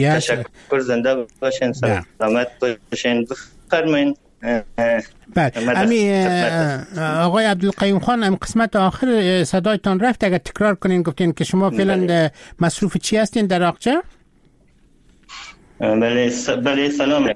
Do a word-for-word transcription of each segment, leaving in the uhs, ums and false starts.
تشکر، زنده باشین، سلامت باشین. بفرمایید. بله امی آقای عبدالقیوم خان، ام قسمت آخر صدایتان رفت، اگر تکرار کنین. گفتین که شما فعلا مصروف چی هستین در آقچه؟ بله بله سلام.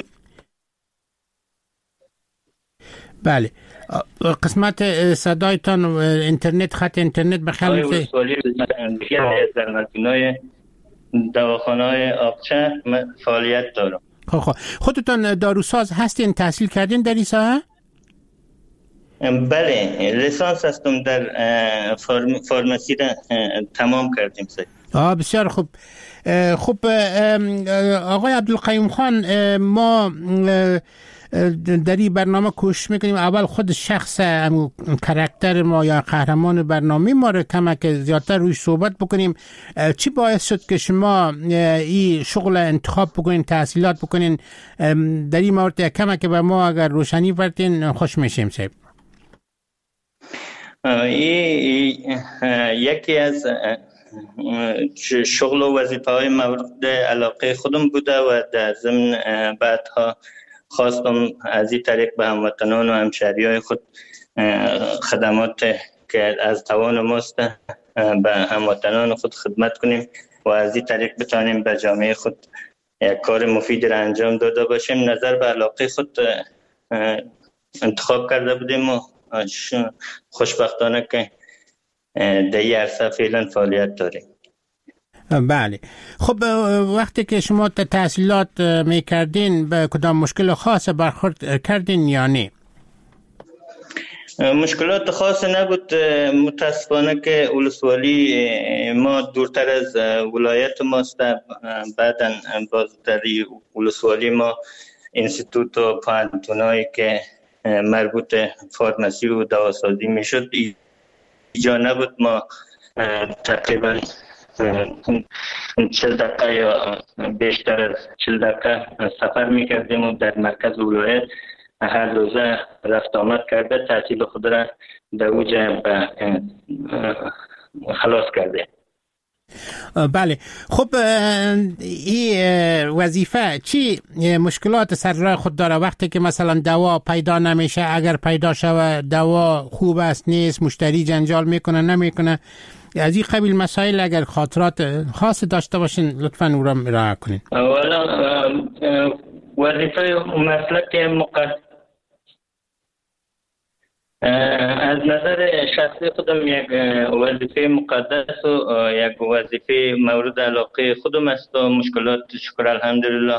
بله قسمت صدایتان اینترنت، خط اینترنت بخیر میشه. در مدینه دواخانه‌های آقچه فعالیت دارم. خب خب خودتان داروساز هستین، تحصیل کردین در این ساحه؟ بله لیسانس هستم در فرم، فرماسی را تمام کردیم. آه بسیار خوب. خب آقای عبدالقیوم خان، ما در این برنامه کوشش میکنیم اول خود شخص کاراکتر ما یا قهرمان برنامه ما رو کمک زیادتر روی صحبت بکنیم. چی باعث شد که شما این شغل انتخاب بکنین، تحصیلات بکنین؟ در این مورد کمک به ما اگر روشنی بردین خوش میشیم. صاحب یکی از شغل و وظیفه های مورد علاقه خودم بوده و در ضمن بعدها خواستم از این طریق به هموطنان و همشهریای خود خدمات که از توان ماست به هموطنان خود خدمت کنیم و از این طریق بتانیم به جامعه خود یک کار مفید را انجام داده باشیم. نظر به علاقه خود انتخاب کرده بودیم و خوشبختانه که در این عرصه فعلا فعالیت داریم. بله خب وقتی که شما تحصیلات میکردین به کدام مشکل خاص برخورد کردین یا نه؟ مشکلات خاص نبود، متاسفانه که ولسوالی ما دورتر از ولایت ماست. بعدا باز در ولسوالی ما انستیتوت و پانتونایی که مربوط فارماسی و دواسازی میشد اینجا نبود. ما تقریبا چل دقیقه یا بیشتر از چل دقیقه سفر میکردیم و در مرکز ولایت هر روزه رفت آمد کرده تحصیل خود را در اوج خلاص کرده. بله خب این وظیفه چی مشکلات سر راه خود داره؟ وقتی که مثلا دوا پیدا نمیشه، اگر پیدا شود دوا خوب است نیست، مشتری جنجال میکنه نمیکنه، از این قبیل مسائل اگر خاطرات خاص داشته باشین لطفاً او را ارائه کنین. اولا وظیفه مسلک مقدس از نظر شخصی خودم یک وظیفه مقدس و یک وظیفه مورد علاقه خودم است و مشکلات شکر الحمدلله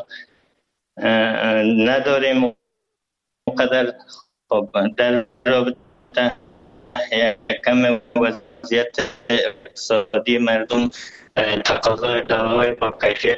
نداریم. مقدر خب در رابطه یک کم وضعیت اقتصادی مردم تقاضای دواهای با کیفیت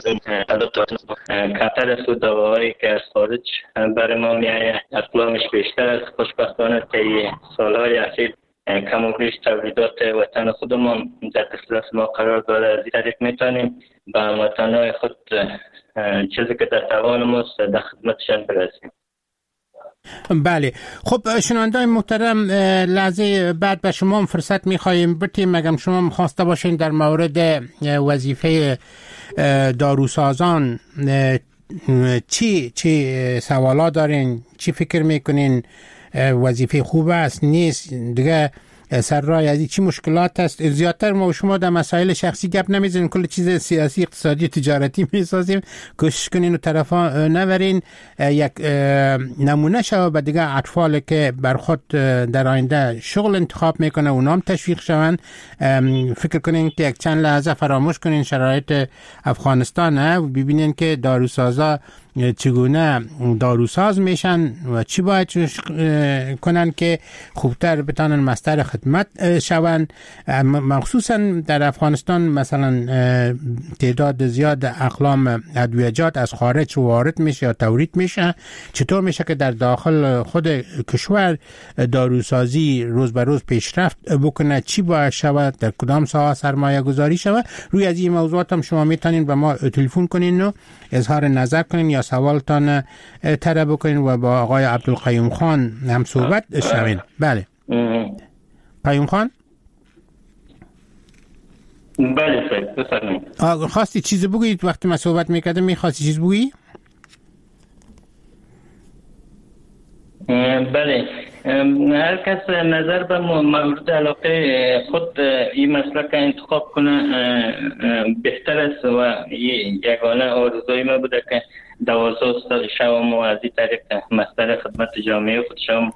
کمتر است و دواهایی که از خارج برای ما میآید اقلامش بیشتر است. خوشبختانه طی سالهای اخیر کم و بیش تولیدات وطن خودمان در دسترس ما قرار داره. از این طریق میتونیم به هموطنان خود چیزی که در توان ماست در خدمتشان برسیم. بله خب شنوندگان محترم، لحظه بعد به شما هم فرصت میخواییم بتیم اگر شما مخواسته باشین در مورد وظیفه داروسازان چی چی سوالات دارین، چی فکر میکنین وظیفه خوب است نیست، دیگه سر راه از چی مشکلات است؟ زیادتر ما و شما در مسائل شخصی گپ نمیزنیم، کل چیز سیاسی اقتصادی تجارتی میسازیم. کوشش کنین و طرفا نورین، یک نمونه شو به دیگه اطفال که بر خود در آینده شغل انتخاب میکنه اونام تشویق شون. فکر کنین که یک چند لحظه فراموش کنین شرایط افغانستان و ببینین که داروسازا چگونه داروساز میشن و چی باید کنن که خوبتر بتانن مستر خدمت شون. مخصوصا در افغانستان مثلا تعداد زیاد اقلام ادویجات از خارج وارد میشه یا تولید میشه. چطور میشه که در داخل خود کشور داروسازی روز به روز پیشرفت بکنه؟ چی باید شود؟ در کدام ساحه سرمایه گذاری شود؟ روی از این موضوعات هم شما میتونین به ما تلفن کنین و اظهار نظر کنین یا سوالتان طرح بکنین و با آقای عبدالقیوم خان هم صحبت شوین. بله قیوم خان. بله صاحب بفرمایید. خواستی چیزی بگویید وقتی من صحبت میکردم؟ میخواستی چیز بگویی؟ بله، هر کس نظر به مورد علاقه خود این مسلک انتخاب کنه بهتر است و یگانه آرزوی ما بوده که دوازده سال شوم و از این طریق مصدر خدمت جامعه خود شوم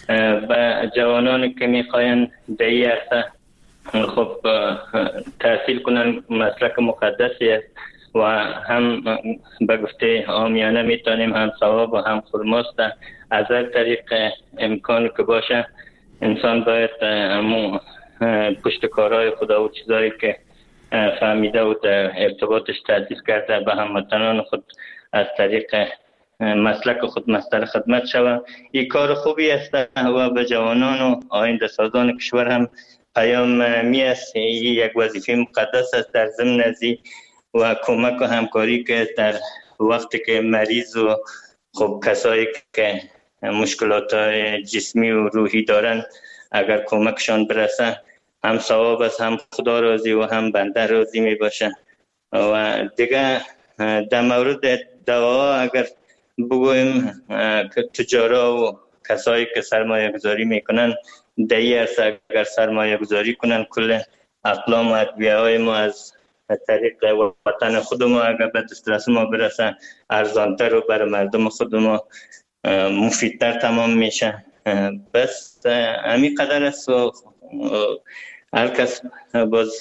و جوانانی که میخواین در این عرصه خب تحصیل کنن مسلک مقدسی است و هم به گفته عامیانه میتونیم هم ثواب و هم خرماست. از هر طریق امکان که باشه انسان باید همون پشت کارهای خدا و چیزایی که فهمیده و در ارتباطش تحصیل کرده به هموطنان خود از طریق مسلک خود مصدر خدمت شود. این کار خوبی است و به جوانان و آینده سازان کشور هم پیام می است. یک وظیفه مقدس است در ضمن ازی و کمک و همکاری که در وقتی که مریض و خب کسایی که مشکلات جسمی و روحی دارن اگر کمکشان برسه هم ثواب است، هم خدا راضی و هم بنده راضی می باشه. و دیگه در مورد دوا اگر بگویم که تجارا و کسایی که سرمایه گذاری میکنن در این عرصه اگر سرمایه گذاری کنن کل اقلام و ادویه های ما از طریق وطن خود ما اگر به دسترس ما برسه ارزانتر و برای مردم خود ما مفیدتر تمام میشه. بس همین قدر است و هر کس باز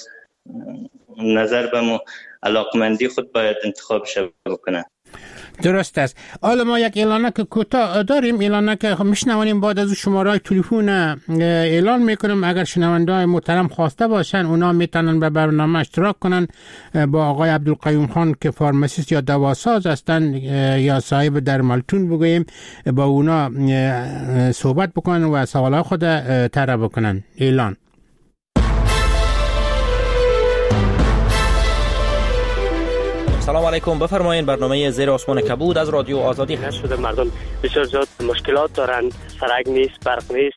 نظر به ما علاقمندی خود باید انتخابش بکنه. درست است. حالا ما یک اعلانه که کوتاه داریم، اعلانه که میشنوانیم بعد از شماره تلفن اعلان میکنیم. اگر شنونده‌های محترم خواسته باشن اونا میتونن به برنامه اشتراک کنن با آقای عبدالقیوم خان که فارماسیست یا دواساز هستن یا صاحب درمالتون بگوییم، با اونا صحبت بکنن و سوالات خود طرح بکنن. اعلان. سلام علیکم، بفرمایید. برنامه زیر آسمان کبود از رادیو آزادی هست. شده مردم بسیار زیاد مشکلات دارن، سرک نیست، برق نیست.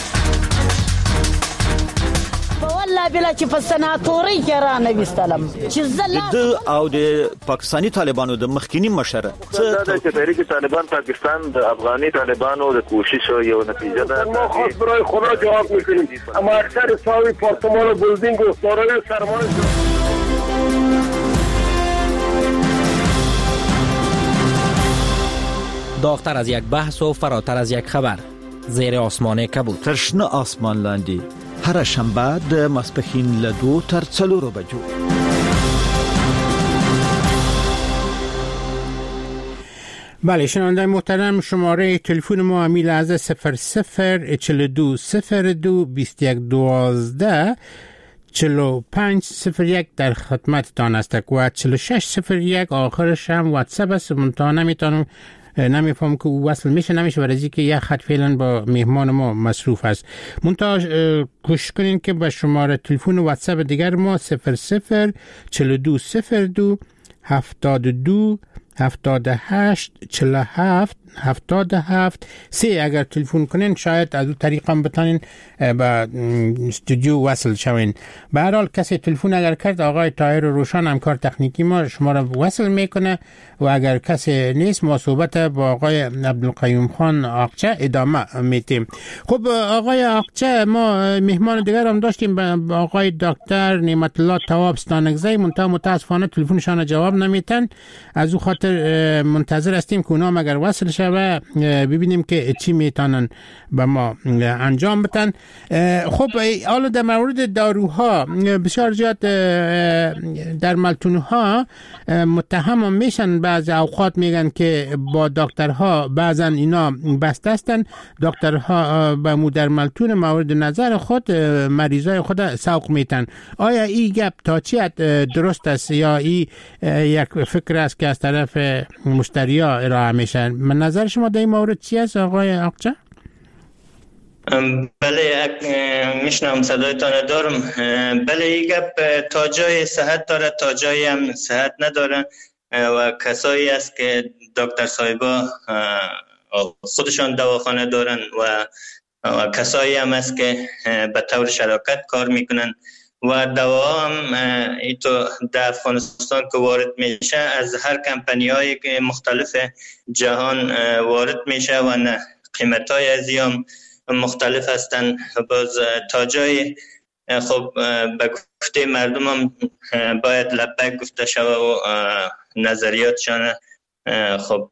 والله بلا چې په سناتوري کې را نه وستلم چې زله د او د پاکستانی طالبانو د مخکینی مشر څه د تحریک طالبان پاکستان د افغاني طالبانو د کوشش یو نتیجه ده. ما خاص برای خدا جواب میکنیم، اما اکثر ساوی پارتمان و بلدینگ و سارای سرمایه داغتر از یک بحث و فراتر از یک خبر. زیر آسمان کبود. ترشنه آسمان لاندی. هر شنبه د ماسپښین له دو تر څلورو بجو. بله شنونده محترم، شماره تلفن ما امیل از صفر صفر چل دو صفر دو بیست یک دوازده چل و پنج صفر یک در خدمتتان است و چل و شش صفر یک آخرش هم واتساپ است. منتها نمیتونم نمیفهم که وصل میشه نمیشه برای که یک خط فعلا با مهمان ما مصروف است. منتها کوشش کنین که به شماره تلفن و واتساپ دیگر ما صفر صفر چل دو صفر دو هفتاد دو هفتاد هشت چل هفت هفتاد هفت سه اگر تلفن کنین شاید از اون طریق هم بتانین به استودیو وصل شوین. به هر حال کسی تلفن اگر کرد آقای طاهر روشن همکار تکنیکی ما شما را وصل میکنه و اگر کسی نیست ما صحبت با آقای عبدالقیوم خان آقچه ادامه میتیم. خب آقای آقچه، ما مهمان دیگر هم داشتیم با آقای دکتر نعمت الله تواب ستانکزی، منتها متاسفانه تلفنشان جواب نمیتن. از او خاطر منتظر هستیم که اونا اگر وصل شوه ببینیم که چی میتونن به ما انجام بدن. خب حالا در مورد داروها بسیار زیاد در ملتونها متهم میشن، بعض اوقات میگن که با دکترها بعضا اینا بسته هستن، دکترها به مدر ملتون مورد نظر خود مریضای خود سوق میتن. آیا این گپ تا چی درست است یا این یک فکر است که از طرف مشتریا ارائه میشن؟ من نظر شما در این مورد چی است آقای آقچه؟ بله میشنم صدایتان دارم. بله این گپ تا جای صحت داره تا جای هم صحت نداره و کسایی است که دکتر صاحبا خودشان دواخانه دارن و, و کسایی هم است که به طور شراکت کار میکنن و دوا هم ایتو در افغانستان که وارد میشه از هر کمپانی های مختلف جهان وارد میشه و نه قیمت های از هم مختلف هستند. باز تا جای خب به گفته مردم هم باید لبک گفته شود و نظریاتشان خب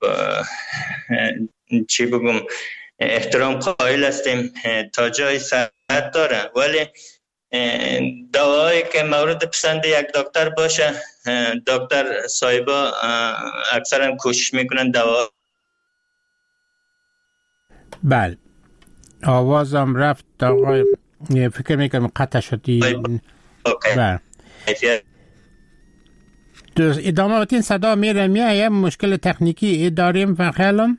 چی بگم احترام قائل هستیم، تا جای صحت داره، ولی دوایی که مورد پسند یک دکتر باشه دکتر صاحبا اکثرا کوشش میکنن دوا. بله آوازم رفت آقای فکر میکنم قطع شدی. بله ادامه بتین صدا میره میایه مشکل تکنیکی داریم و خیالم.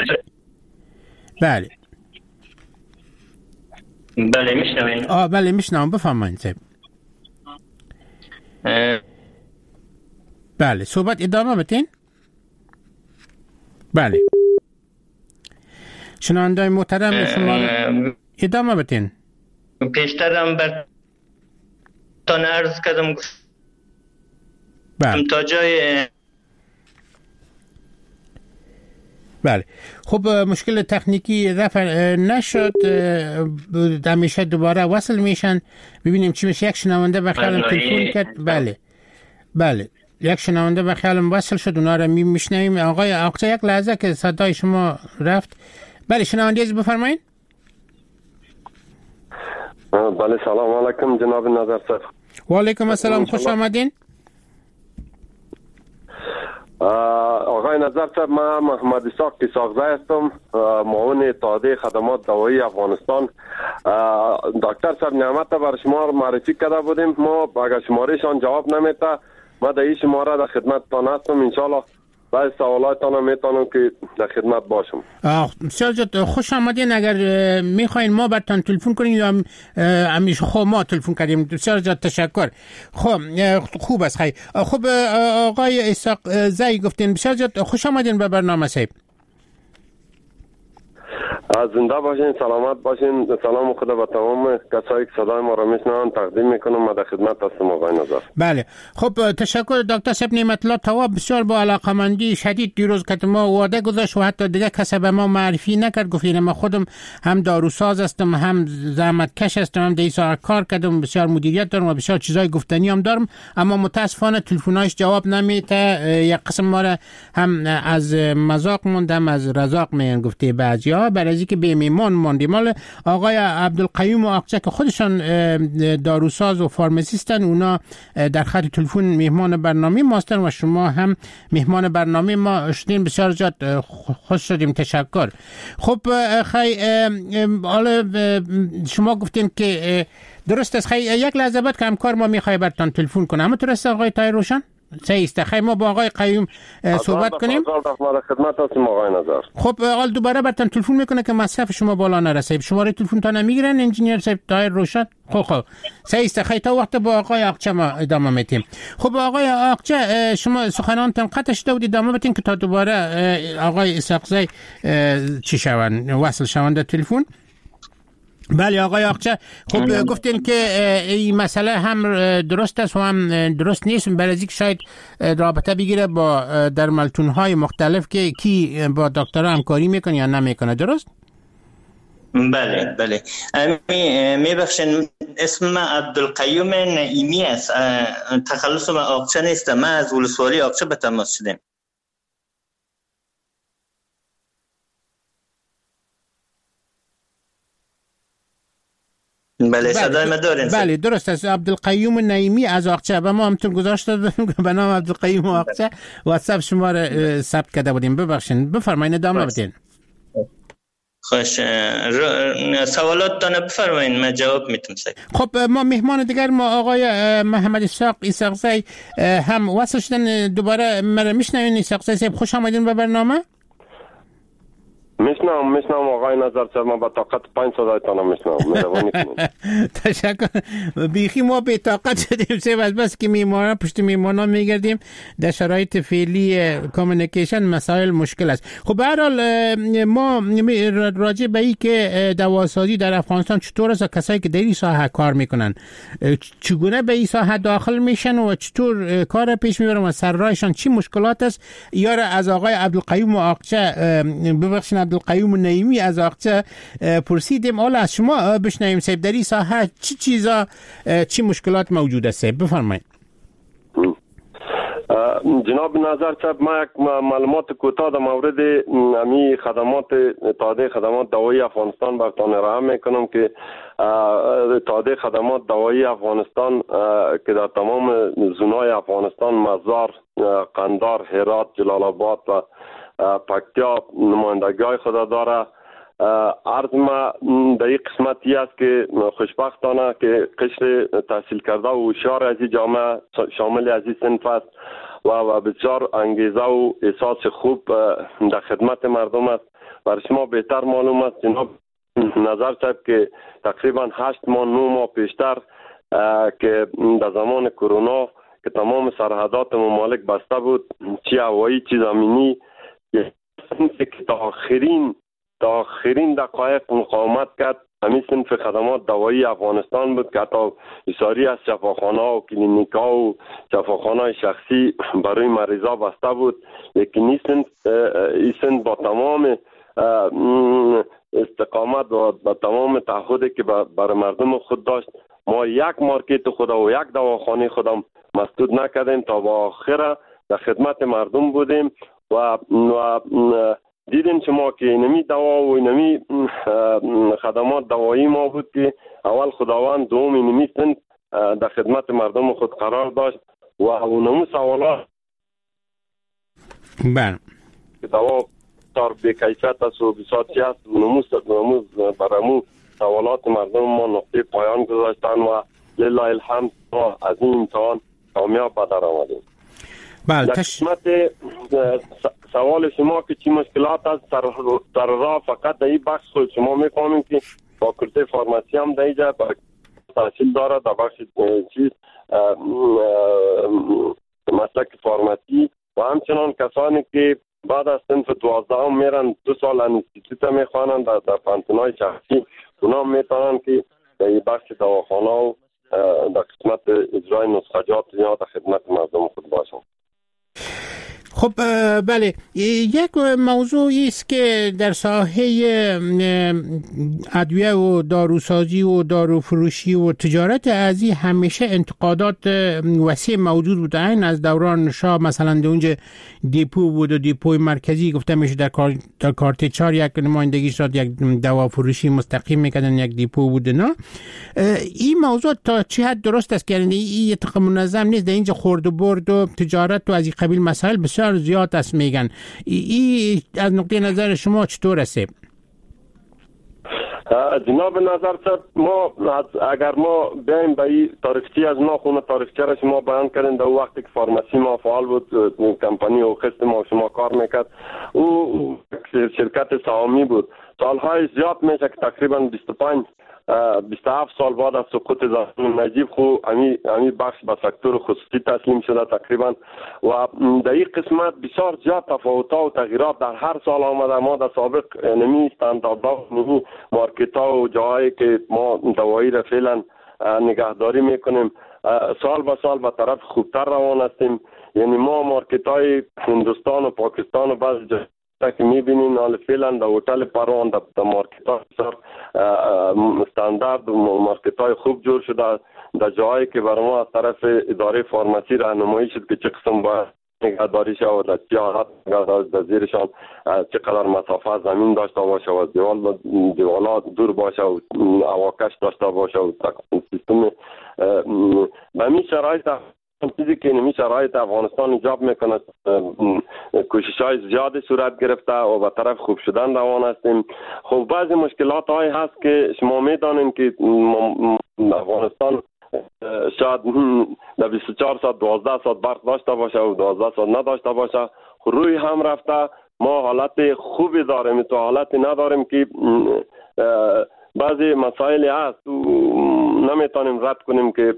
بله بله میشنوین؟ آه بله میشنوم بفرمایید صاحب. بله صحبت ادامه بتین. بله شنوندای محترم شما ادامه بتین. پیشترم بر تان عرض کردم بله تا جای بله خب مشکل تکنیکی رفع نشد، همیشه دوباره وصل میشن ببینیم چی میشه. یک شنونده به خیالم تلفن کرد. بله بله یک شنونده به خیالم وصل شد، اونا رو میشنویم. آقای آقچه یک لحظه که صدای شما رفت. بله شنونده از بفرمایید. بله سلام علیکم جناب نظر صاحب. و علیکم السلام، خوش آمدین. آقای نظر صاحب من محمد اسحاق اسحاقزی هستم، معاون اتحادیه خدمات دوایی افغانستان. دکتر صاحب نعمت بر شما معرفی کرده بودیم، ما اگر شمارهشان جواب نمیده ما در این شماره در خدمتتان هستم، انشالله بعد سوالاتتان میتونم که در خدمت باشم. بسیار زیاد خوش آمدین. اگر میخواین ما براتون تلفن کنیم یا همیشه خب ما تلفن کردیم. بسیار زیاد تشکر. خب خوب است. خیلی خب آقای اسحاق زی گفتین بسیار زیاد خوش آمدین به برنامه صاحب. زنده باشین، سلامت باشین. سلام خدا به تمام کسایی که صدای ما را میشنون تقدیم میکنم. من در خدمت هستم آقای نظر. بله خب تشکر دکتر صاحب نعمت الله تواب، بسیار با علاقمندی شدید دیروز که ما وعده گذاشت و حتی دیگه کسی به ما معرفی نکرد. گفتین ما خودم هم داروساز هستم، هم زحمت کش هستم، هم دیسا کار کردم، بسیار مدیریت دارم و بسیار چیزای گفتنی هم دارم، اما متاسفانه تلفناش جواب نمیده. یک قسم ما را هم از مذاق موندم از رزاق میان گفته بعضیا، برای که به میمون موندیم. مال آقای عبدالقیوم و آقچه که خودشان داروساز و فارماسیستن، اونا در خط تلفن مهمان برنامه ماستن و شما هم مهمان برنامه ما شدین. بسیار زیاد خوش شدیم، تشکر. خب خی حالا شما گفتین که درست است. خی یک لحظه بعد که همکار ما میخوای براتون تلفن کنه، اما درست آقای طاهر روشن سیسته. خیلی ما با آقای قیوم صحبت کنیم. خدمت هستیم آقای نظر. خب حال دوباره براتون تلفن میکنه که مصرف شما بالا نرسه. شماره تلفن تا نمیگیرن انجینیر صاحب طاهر روشن. خب خب سیسته. خیلی تا وقت با آقای آقچه ما ادامه میتیم. خب آقای آقچه شما سخنانتون قطع شده بود، ادامه بدین که تا دوباره آقای اسحاقزی چی شون وصل شون در تلفن. بله آقای آقچه خب گفتین که این مسئله هم درست است و هم درست نیست، برای اینکه شاید رابطه بگیره با درملتون‌های مختلف که کی با دکترها همکاری میکنه یا نمیکنه، درست؟ بله بله می بخشن. اسم من عبدالقیوم نعیمی است، تخلص من آقچه نیست، من از ولسوالی آقچه به تماس شدم. بله صدای ما دارین؟ بله درست است. عبدالقیوم نعیمی از آقچه و ما همتون گذاشته به نام عبدالقیوم آقچه واتساپ شما را ثبت کرده بودیم. ببخشید بفرمایید ادامه بدین. خوش سوالات تان بفرمایید من جواب میتونم. خب ما مهمان دیگر ما آقای محمد اسحاق اسحاقزی هم وصل شدن، دوباره مرا میشنوین. اسحاقزی صاحب خوش آمدین به برنامه. میشنم میشنم آقای نظر صاحب، من با طاقت پنج صدایتان میشنم. مهربانی کنید. تشکر. بیخی ما به طاقت شدیم سه از بس که میمانا پشت میمانا میگردیم در شرایط فعلی کامیونیکیشن مسائل مشکل است. خب به هر حال ما راجع به این که دواسازی در افغانستان چطور است، کسایی که در این ساحه کار میکنن چگونه به این ساحه داخل میشن و چطور کار پیش میبرن و سر راهشان چی مشکلات است، یا از آقای عبدالقیوم آقچه ببخشید عبدالقیوم نعیمی از آقچه پرسیدیم. حالا از شما بشنویم صاحب در این ساحه چی چیزا چی مشکلات موجود است، بفرمایید. جناب نظر صاحب، ما یک معلومات کوتاه در مورد امی خدمات تادی خدمات دوایی افغانستان براتون ارائه میکنم که تادی خدمات دوایی افغانستان که در تمام زونای افغانستان مزار، قندار، هرات، جلال آباد و پکتیا نمایندگی خود داره. عرض ما در این قسمتی است که خوشبختانه که قشر تحصیل کرده و هوشیار از این جامعه شامل از این صنف است و بسیار انگیزه و احساس خوب در خدمت مردم است. برای شما بهتر معلوم است جناب نظر صاحب که تقریبا هشت ماه نو ماه پیشتر که در زمان کرونا که تمام سرحدات ممالک بسته بود، چی هوایی چی زمینی، که تا آخرین تا آخرین دقایق مقاومت کرد. همین صنف خدمات دوایی افغانستان بود که حتی ایساری از شفاخانه و کلینیک ها و شفاخانه شخصی برای مریضا بسته بود. لیکن این صنف این صنف با تمام استقامت و با تمام تعهدی که برای مردم خود داشت، ما یک مارکت خود و یک دواخانه خودم مسدود نکردیم تا با آخر در خدمت مردم بودیم و, و دیدیم شما که اینمی دوا و اینمی خدمات دوایی ما بود که اول خداوند دوم اینمی سن در خدمت مردم خود قرار داشت و اونمو سوالات بله که دوا تار به کیفیت است و بساطی است، اونمو اونمو برامو سوالات مردم ما نقطه پایان گذاشتن و لله الحمد ما از این امتحان کامیاب به در آمدیم. بله در تش... قسمت سوال شما که چی مشکلات است در راه، فقط در این بخش خود شما میفهمیم که فاکولته فارماسی هم در اینجا تحصیل داره در بخش چیز مسلک فارماسی و همچنان کسانی که بعد از صنف دوازده هم میرن دو سال انستیتوت میخوانن در, در پانتونای شخصی، اونا میتونن که در این بخش دواخانه و در قسمت اجرای نسخجات یا در خدمت مردم خود باشن. خب بله، یک موضوعی است که در ساحه ادویه و داروسازی و داروفروشی و تجارت ازی همیشه انتقادات وسیع موجود بوده. این از دوران شاه مثلا در اونجا دیپو بود و دیپوی مرکزی گفته میشه در کار در کارت چهار یک نمایندگی شد، یک دوا فروشی مستقیم میکردن، یک دیپو بود. نه این موضوع تا چه حد درست است که این اتفاق منظم نیست؟ در اینجا خورد و برد و تجارت و از این قبیل مسائل بسیار زیاد است میگن. ای از نقطه نظر شما چطور است؟ جناب نظر صاحب، ما اگر ما بیایم به این تاریخچه از ناخون تاریخچه را شما بیان کردین، در وقتی که فارماسی ما فعال بود، کمپانی و قسط ما شما کار میکرد، او شرکت سهامی بود. سالهای زیاد میشه که تقریبا بیست و پنج بیست و هفت سال بعد از سقوط زمان نجیب خو امی امی بخش به سکتور خصوصی تسلیم شده تقریبا و در این قسمت بسیار زیاد تفاوت‌ها و تغییرات در هر سال آمده. ما در سابق نمی استانداردها نمی مارکت‌ها و جاهایی که ما دوایی را فعلا نگهداری میکنیم سال به سال به طرف خوبتر روان هستیم. یعنی ما مارکت‌های هندوستان و پاکستان و بعضی جاهای که میبینین حال فعلا در هتل پروان در مارکت ها بسیار استاندارد و مارکت های خوب جور شده. در جاهایی که برای ما از طرف اداره فارماسی راهنمایی شد که چه قسم باید نگهداری شود، در چه حالت در زیرشان چقدر مسافت زمین داشته باشه و دیوال دیوالات دور باشه و هواکش داشته باشه و سیستم به همین شرایط چیزی که نمی شرایط افغانستان ایجاب میکنه کوشش های زیادی صورت گرفته و به طرف خوب شدن روان هستیم. خب بعضی مشکلات های هست که شما میدانین که افغانستان شاید در بیست و چهار ساعت دوازده ساعت برق داشته باشه و دوازده ساعت نداشته باشه. روی هم رفته ما حالت خوبی داریم، تو حالت نداریم که بعضی مسائل هست نمیتونیم رد کنیم که.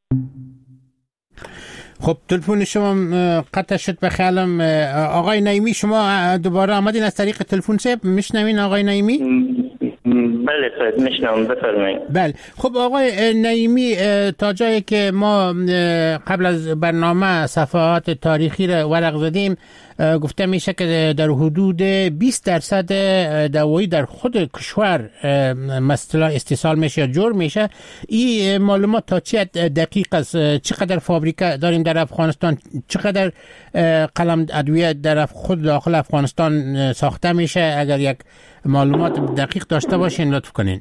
خب تلفن شما قطع شد به خیالم. آقای نعیمی شما دوباره آمدین از طریق تلفن سیب میشنوین آقای نعیمی؟ بله خیلی میشنوم، بفرمایید. بله خب آقای نعیمی، تا جایی که ما قبل از برنامه صفحات تاریخی را ورق زدیم گفته میشه که در حدود بیست درصد دوایی در خود کشور مثلا استحصال میشه یا جور میشه. این معلومات تا چه دقیق است؟ چقدر فابریکه داریم در افغانستان؟ چقدر قلم ادویه در خود داخل افغانستان ساخته میشه؟ اگر یک معلومات دقیق داشته باشین لطف کنین.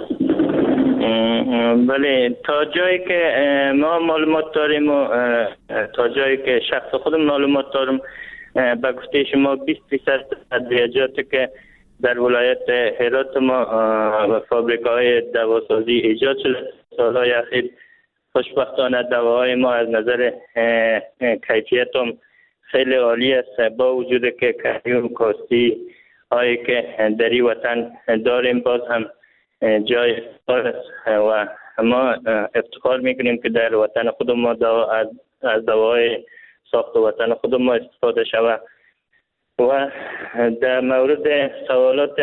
بله، تا جایی که ما معلومات داریم و تا جایی که شخص خودم معلومات دارم، به گفته شما بیست درصد ادویه‌جاتی که در ولایت هرات ما فابریکه‌های دواسازی ایجاد شده سالهای اخیر، خوشبختانه دواهای ما از نظر کیفیت هم خیلی عالی است، با وجود که کریوم کاستی هایی که در این وطن داریم باز هم جای افتخار است و ما افتخار میکنیم که در وطن خود ما دوا از دواهای ساخت وطن خود ما استفاده شود. و در مورد سوالات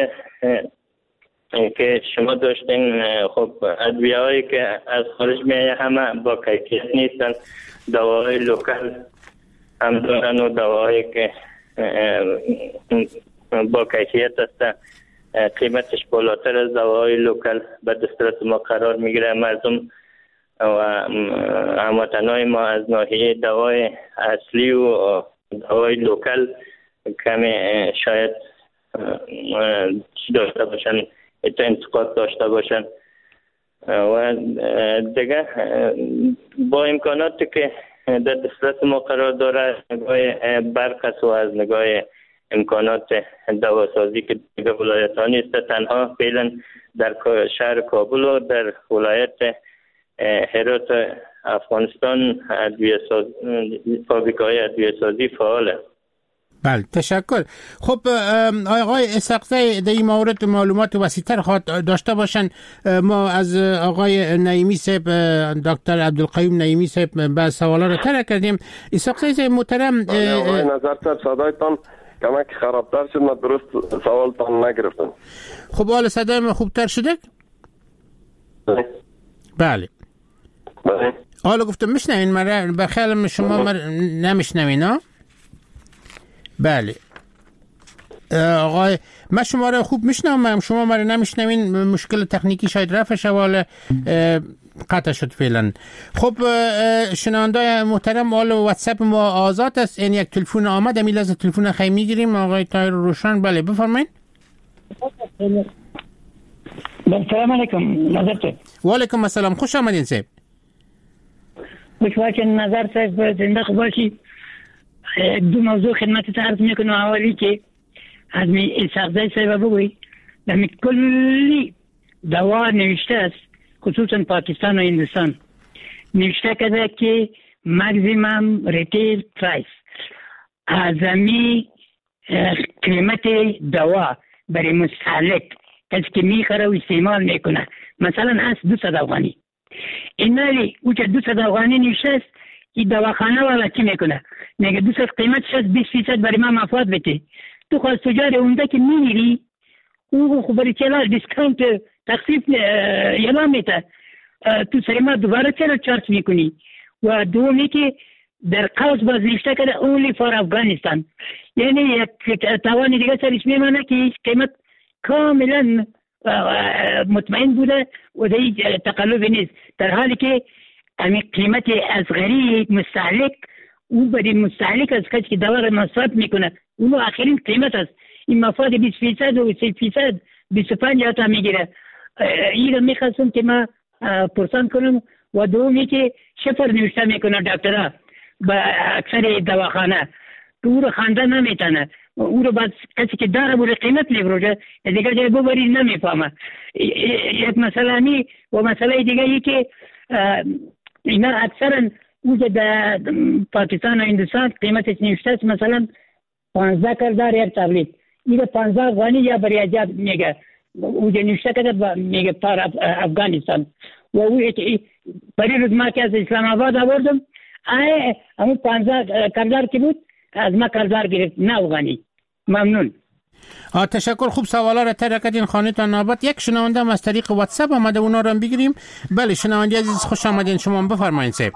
که شما داشتین، خب ادویه هایی که از خارج میایه همه با کیفیت نیستن، دواهای لوکل هم دارن و دواهایی که با کیفیت هستن قیمتش بالاتر از دواهای لوکل به دسترس ما قرار میگیره. مردم و هموطنای ما از ناحیه دوای اصلی و دوای لوکل کمی شاید چی داشته باشن، انتقاد داشته باشن و دیگه با امکاناتی که در دسترس ما قرار داره از نگاه برق است و از نگاه امکانات دواسازی که دیگه ولایت ها نیست، تنها فعلا در شهر کابل و در ولایت هرات افغانستان فابریکه‌های ادویه سازی فعال است. بله تشکر. خب آقای اسحاقزی در این مورد معلومات وسیع‌تر خواهد داشته باشن. ما از آقای نعیمی صاحب، دکتر عبدالقیوم نعیمی صاحب بعض سوالا رو طرح کردیم. اسحاقزی محترم، آقای نظر صاحب صدایتان کمک خرابتر شد، من درست سوالتان نگرفتم. خب حالا صدای من خوبتر شده؟ بله بله بله. حالا گفتم میشنوین مرا؟ به خیال شما مر... نمیشنوین ها؟ بله آقای من شما را خوب میشنوم، شما مرا نمیشنوین، مشکل تکنیکی شاید رفع شواله قطع شد فعلا. خب شنوندای محترم، حالا واتساپ ما آزاد است، این یک تلفن آمد، امی لازم تلفن خیلی میگیریم. آقای طاهر روشن، بله بفرمایید. سلام علیکم نظر صاحب. و علیکم السلام، خوش آمدین صاحب. خوشبخت نظر صاحب، زنده خوب باشی. دو موضوع خدمت عرض میکنم. اولی که از می اسحاقزی صاحب بگوی در کلی دوا نوشته است، خصوصا پاکستان و هندوستان نوشته کرده که ماکسیمم ریتیل پرایس، اعظمی قیمت دوا برای مستهلک کسی که میخره و استعمال میکنه مثلا هست دویست افغانی. این نوی او که دویست افغانی نوشته است، این دواخانه والا چی میکنه؟ میگه دویست قیمتش است بیست فیصد برای من مفاد بده. تو خواست تجار اونده که میمیری او خب برای چلا دیسکانت تخفیف یلا میته، تو سری ما دوباره چرا چارج میکنی؟ و دومی که در قوس باز نوشته کرده only for افغانستان، یعنی یک توانی دیگه سرش میمانه که هیچ قیمت کاملا مطمئن بوده و دیگه تقلبی نیست، در حالی که امی قیمت از غریب مستهلک او برای مستهلک از کسی که دوا را مصرف میکنه اونو آخرین قیمت است. این مفاد بیست فیصد و سی فیصد بیست و پنج تا میگیره. این رو میخواستم که ما پرسان کنم. و دومی که شفر نوشته میکنه دکترها با اکثر دواخانه که او رو خانده نمیتنه، او رو باید کسی که داره بوده قیمت میفروشه، دیگر جای ببری نمیفهمه. یک مسئله همی و مسئله دیگه ای که اینا اکثرا او در پاکستان و هندوستان قیمتش نوشته است، مثلا پانزده کردار یک تبلیت این پانزده افغانی یا بریاجت میگه اونجا نوشته کرده میگه پار افغانستان و او برای روز ما که از اسلام آباد آوردم آه همون پانزده کردار که بود از ما کردار گرفت نه افغانی. ممنون. آه تشکر. خوب سوالا را طرح کردین خانه‌تان آباد. یک شنونده هم از طریق واتساپ آمده اونا رو هم بگیریم. بله شنونده عزیز خوش آمدین، شما بفرمایید صاحب.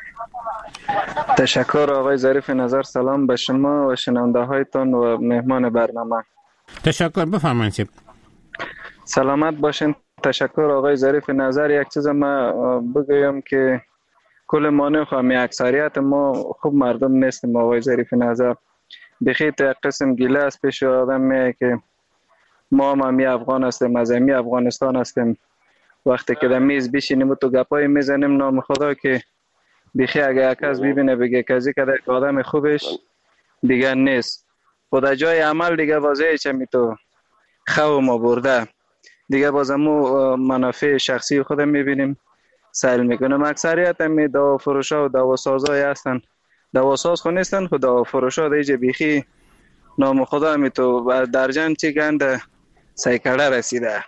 تشکر آقای ظریف نظر، سلام به شما و شنونده هایتان و مهمان برنامه. تشکر بفرمایید صاحب. سلامت باشین. تشکر آقای ظریف نظر. یک چیز ما بگویم که کل مانع خواهمی اکثریت ما خوب مردم نیستیم آقای ظریف نظر. بخیت یک قسم گیله است پیش آدم میه که ما هم همی افغان هستیم، از همی افغانستان هستیم. وقتی که در میز بشینیم و تو گپای میزنیم نام خدا که بخی اگه یک کس ببینه بگه کسی که یک آدم خوبش دیگه نیست. خدا جای عمل دیگه بازه چمی تو خو ما برده دیگه بازمو منافع شخصی خودم میبینیم سیل میکنم. اکثریت همی دوا فروش ها و دوا ساز های هستن، دوا ساز خود نیستن خود دوا فروش ها دیگه بیخی نام خدا همی تو در جمع چی گند سیکڑه رسیده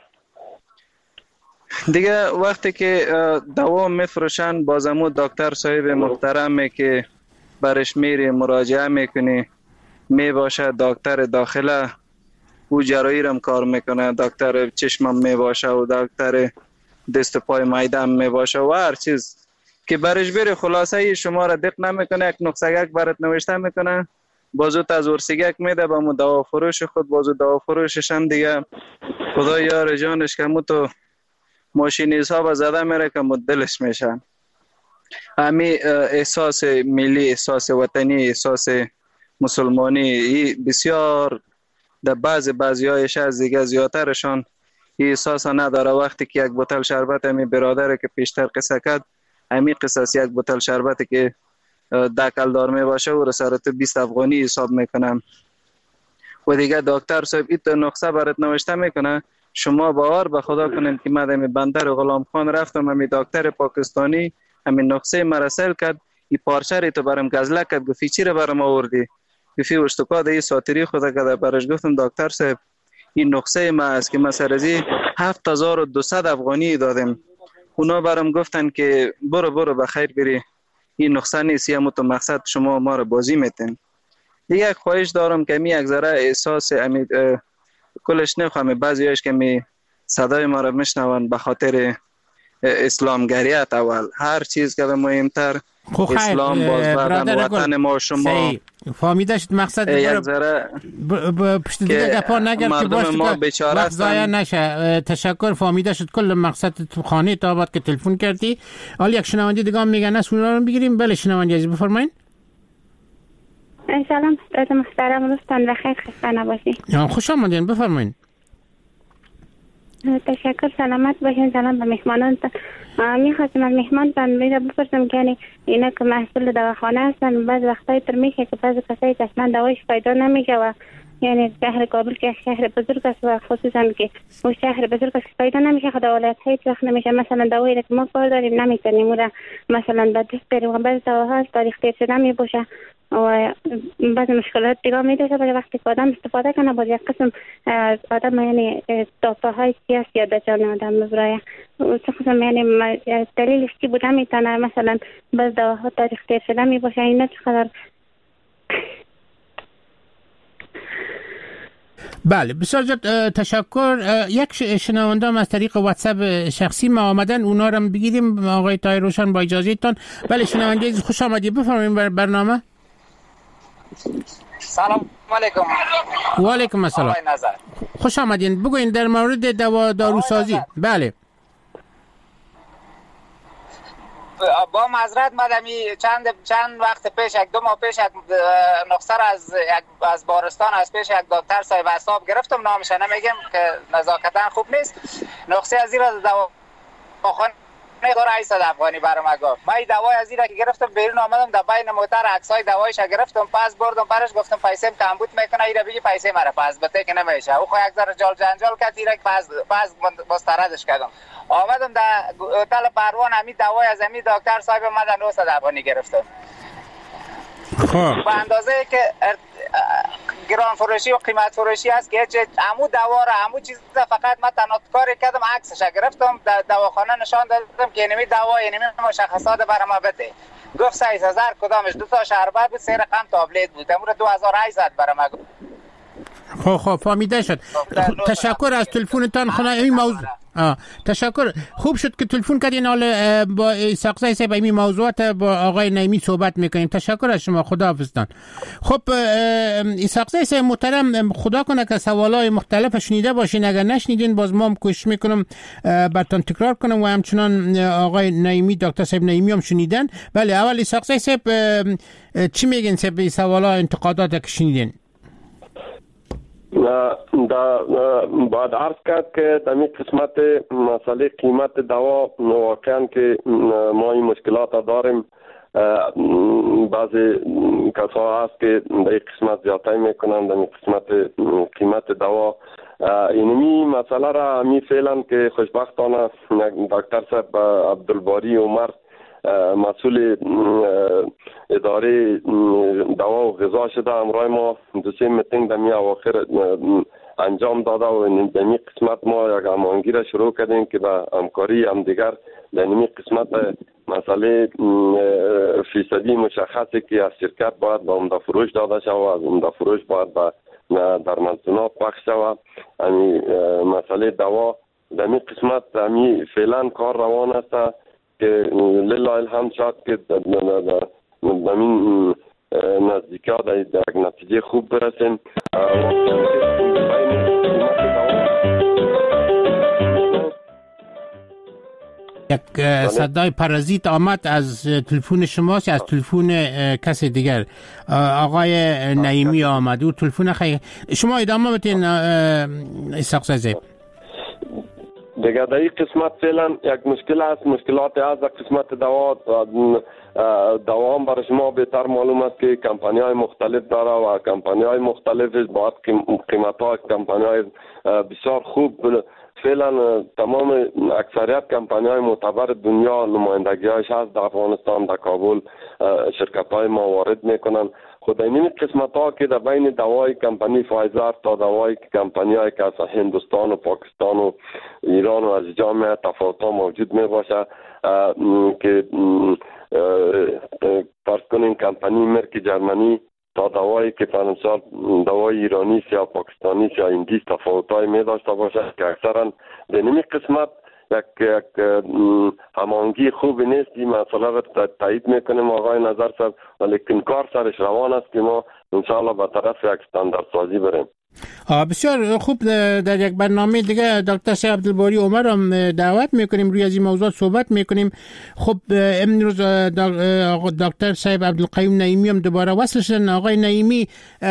دیگه. وقتی که دوا میفروشن بازمو دکتر صاحب محترم که برش میری مراجعه میکنی می باشه دکتر داخله او جراحی رم کار میکنه، دکتر چشمم می باشه و دکتر دست پای معده هم می باشه و هر چیز که برش بری خلاصه ای شما را دق نمیکنه، یک نقصه یک برات نوشته میکنه، بازو از ورسیگک میده به مو دوا فروش خود، بازو دوا فروشش هم دیگه خدا یار جانش که مو تو ماشین حساب زده میره که مدلش میشن. همی احساس ملی، احساس وطنی، احساس مسلمانی بسیار در بعضی بعضی هایش از دیگه زیادترشان این احساس نداره. وقتی که یک بوتل شربت همی برادر که پیشتر قصه کرد همی قصص یک بوتل شربت که دکل دار می باشه و رسالت بیست افغانی حساب میکنم و دیگه دکتر صاحب ایت نقصه برات نوشته میکنه. شما باور به خدا کنین که من در بندر غلام خان رفتم، همی دکتر پاکستانی همین نقصه مرسل کرد، این پارچه ری تو برم گزله کرد، گفتی چی رو برم آوردی؟ گفتی اشتکاد این ساتری خدا کرده. برش گفتم دکتر صاحب این نقصه ما است که ما سرزی هفت هزار و دویست افغانی دادم. اونا برام گفتن که برو برو بخیر بری، این نقصه نیست، یا تو مقصد شما ما رو بازی میتین. دیگه یک خواهش دارم که می یک ذره احساس امی کلش نخواهم بعضیش که می صدای ما رو میشنون به خاطر اسلامگریت اول هر چیز که مهمتر اسلام باز بعدم وطن ما شما فهمیده شد مقصد یک ذره پشت دیگه گپا نگرد که باشه وقت ضایع نشه. تشکر. فهمیده شد کل مقصد تو خانه تا بعد که تلفن کردی. حالا یک شنونده دیگه هم میگن از اونا رو بگیریم. بله شنونده عزیز بفرمایید. سلام استاد محترم، روزتان بخیر، خسته نباشید. خوش آمدین، بفرمایید. تشکر، سلامت باشین. سلام به مهمانان. میخواستم از مهمانتان میره بپرسم که یعنی اینا که محصول دواخانه هستن بعض وقتایی تر میشه که بعض کسایی که اصلا دوایش پیدا نمیشه و یعنی شهر کابل که شهر بزرگ است و خصوصا که اون شهر بزرگ است بعید نمیشه خدا ولایت هیچ وقت نمیشه. مثلا دوایی که ما کار داریم نمیتونیم اون مثلا بعد دست بریم و بعض دواها از تاریخ تیر شده میباشه و بعض مشکلات دیگه میدوشه. ولی وقتی که آدم استفاده کنه باز یک قسم آدم یعنی داپاهای سیاسی یاد جان آدم برای خصوصا یعنی دلیلش چی بوده میتونه مثلا بعض دواها تاریخ تیر شده میباشه. اینا چقدر بله بسیار زیاد تشکر. یک شنونده هم از طریق واتساپ شخصی ما آمدن، اونا رو بگیریم آقای طاهر روشن با اجازه تان. بله شنونده خوش آمدید، بفرمایید بر برنامه. سلام علیکم. و علیکم السلام. خوش آمدین. بگوین در مورد دوا داروسازی. بله با معذرت مدمی چند چند وقت پیش یک دو ماه پیش یک نقصه از از بارستان از پیش یک دکتر صاحب اعصاب گرفتم، نامش نمیگم که نزاکتاً خوب نیست. نقصه از زیرا دوا خانه داره هشتصد افغانی برام گفت. من این دوای از زیرا که گرفتم بیرون آمدم در بین موتر عکسای دوایش گرفتم پس بردم برش گفتم پیسه کم بود میکنه ایرا بگی پیسه مرا پس بته که نمیشه. او خو یک ذره جال جنجال کرد ایرا پس پس مستردش کردم. آمدم در هتل پروان همی دوای از همی دکتر صاحب اومدن نهصد افغانی گرفتم. خب به اندازه که گران فروشی و قیمت فروشی است که هیچ عمو دوا را عمو چیز فقط من تنها کاری کردم عکسش گرفتم در دواخانه نشان دادم که اینمی دوا اینمی مشخصات برام بده. گفت سه هزار کدامش دو تا شربت بود سه رقم تابلت بود امور دو هزار و هشتصد برام. خب خب فهمیده شد. تشکر از تلفنتان خانم این موضوع. آه. تشکر. خوب شد که تلفن کردین. حالا با اسحاق زی صاحب این موضوعات با آقای نعیمی صحبت میکنیم. تشکر از شما. خداحافظتان. خب اسحاق زی صاحب محترم، خدا کنه که سوالای مختلف شنیده باشین. اگر نشنیدین باز ما کوشش میکنم براتون تکرار کنم و همچنان آقای نعیمی دکتر صاحب نعیمی هم شنیدن. ولی اول اسحاق زی صاحب چی میگین صاحب به سوالا انتقادات که شنیدین؟ دا باید عرض کرد که در این قسمت مسئله قیمت دوا واقعا که ما این مشکلات داریم. بعضی کسا هست که در این قسمت زیادتر میکنند در این قسمت قیمت دوا. اینمی مسئله را همی فعلا که خوشبختانه دکتر صاحب عبدالباری عمر مسئول اداره دوا و غذا شده امروز ما دو سه میتینگ در می اواخر انجام داده و در این قسمت ما یک هماهنگی را شروع کردیم که به همکاری هم دیگر در این قسمت مسئله فیصدی مشخصی که از شرکت باید به عمده فروش داده شود و از عمده فروش باید به در منصونات پخش شود. یعنی مسئله دوا در این قسمت همی فعلا کار روان است که لله الحمد شد که در این نزدیکی ها در یک نتیجه خوب برسیم. یک صدای پرازیت آمد از تلفن شماست از تلفن کسی دیگر؟ آقای نعیمی آمد و تلفن خیلی شما ادامه بدین اسحاق زی. دیگه در این قسمت فعلا یک مشکل هست. مشکلات از قسمت دوا دوا هم برای شما بهتر معلوم است که کمپانی های مختلف داره و کمپانی های مختلف باید قیمت های کمپانی های بسیار خوب. فعلا تمام اکثریت کمپانی های معتبر دنیا نمایندگی هایش هست در افغانستان در کابل شرکت های ما وارد میکنن. خود این قسمت ها که در بین دوای کمپانی فایزر تا دوای کمپانی های که از هندوستان و پاکستان و ایران و از جامعه تفاوت ها موجود می باشه که فرض کنین کمپانی مرک جرمنی تا دوایی که فرانسال دوای ایرانی یا پاکستانی یا هندی تفاوت های می داشته باشه که اکثرا در این قسمت یک یک هماهنگی خوب نیست. این مسئله را تایید میکنیم آقای نظر صاحب، ولیکن کار سرش روان است که ما انشاءالله به طرف یک استاندارد سازی بریم. بسیار خوب. در یک برنامه دیگه دکتر صاحب عبدالباری عمر هم دعوت میکنیم روی از این موضوع صحبت میکنیم. خب امروز دکتر صاحب عبدالقیوم نعیمی هم دوباره وصل شدن. آقای نعیمی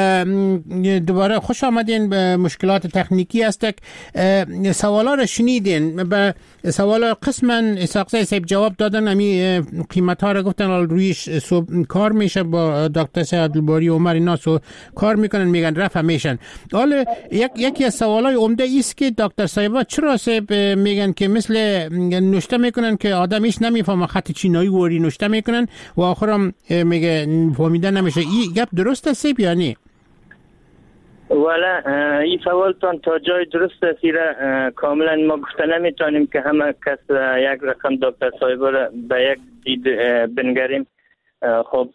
دوباره خوش آمدین. به مشکلات تکنیکی است سوالا را شنیدین. به سوالا قسما اسحاق زی صاحب جواب دادن. امی قیمت ها را گفتن رویش کار میشه با دکتر صاحب عبدالباری عمر اینا کار میکنن میگن رفع میشن. حالا یک یکی از سوالای عمده است که دکتر صاحبا چرا صاحب میگن که مثل نوشته میکنن که آدم هیچ نمیفهمه خط چینایی وری نوشته میکنن و آخرام میگه فهمیده نمیشه. این گپ درست است صاحب یا نه؟ والا این سوالتان تا جای درست است. کاملا ما گفته نمیتونیم که همه کس یک رقم دکتر صاحبا را به یک دید بنگریم. خب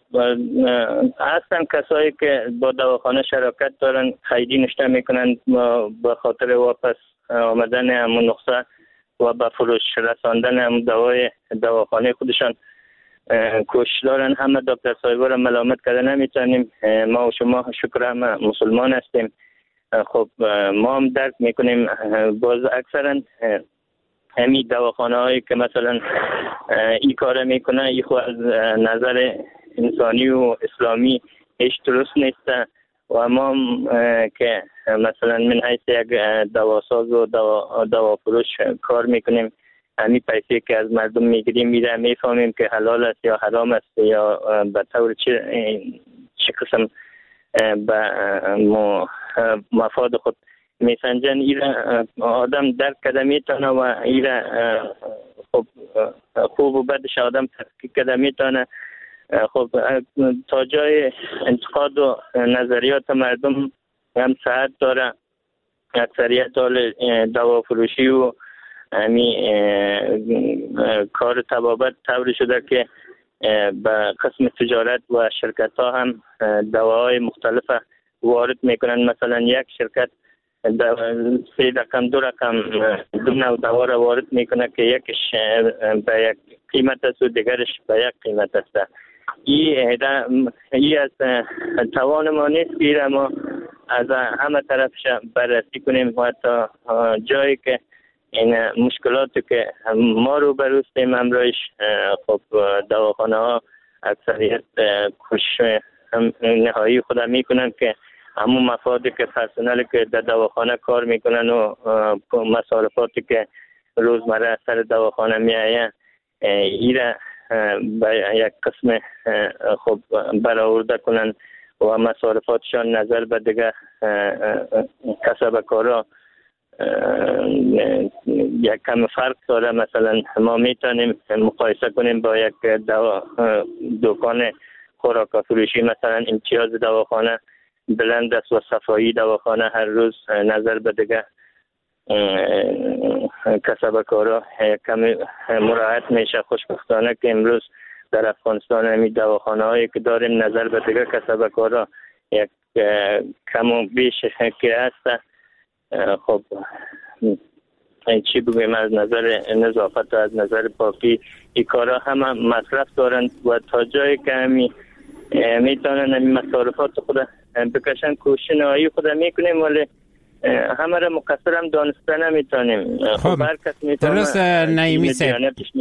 هستن کسایی که با دواخانه شراکت دارن خیلی نشته میکنن به خاطر واپس آمدن همون نقصه و به فروش رساندن همون دوای دواخانه خودشان کوشش دارن. همه دکتر صاحبا را ملامت کرده نمیتونیم. ما و شما شکر همه مسلمان هستیم. خب ما هم درک میکنیم. باز اکثرا همین دواخانه هایی که مثلا این کار میکنه این خود از نظر انسانی و اسلامی هیچ درست نیست و ما که مثلا من حیث یک دواساز و دوا, دوا فروش کار میکنیم همین پیسه که از مردم میگیریم میره میفهمیم که حلال است یا حرام است یا به طور چه, چه قسم به مفاد خود میسنجن. ایره آدم درک کده میتونه و ایره خب خوب و بدش آدم تفکیک کده میتونه. خب تا جای انتقاد و نظریات مردم هم صحت داره. اکثریت حال دوا فروشی و همی کار طبابت طوری شده که به قسم تجارت و شرکت ها هم دواهای مختلف وارد میکنن. مثلا یک شرکت سه رقم دو رقم دو نوع دوا را وارد میکنه که یکش به یک قیمت است و دیگرش به یک قیمت است. این از توان ما نیست که ما از همه طرفش بررسی کنیم و تا جایی که این مشکلاتی که ما رو بروستیم امروز خب دواخانه ها اکثریت کوشش نهایی خود میکنن که همون مفادی که پرسنلی که در دواخانه کار میکنن و مصارفاتی که روزمره سر دواخانه میآید ایره به یک قسم خب برآورده کنن و مصارفاتشان نظر به دیگه کسب کارا یک کم فرق داره. مثلا ما میتونیم مقایسه کنیم با یک دوا دکان خوراک فروشی، مثلا امتیاز دواخانه بلند است و صفایی دواخانه هر روز نظر به دیگه کسب کارا کم مراعات میشه. خوشبختانه که امروز در افغانستان همی دواخانه هایی که داریم نظر به دیگه کسب کارا یک کم و بیش که هست. خب چی بگویم، از نظر نظافت و از نظر پاکی این کارا همه مصرف دارند و تا جایی که همی میتونن همی مصارفات خود بکشن کوشش نهایی خود میکنیم، ولی همه را مقصر هم دانسته نمیتونیم. خب هر کس میتونه درست نعیمی سه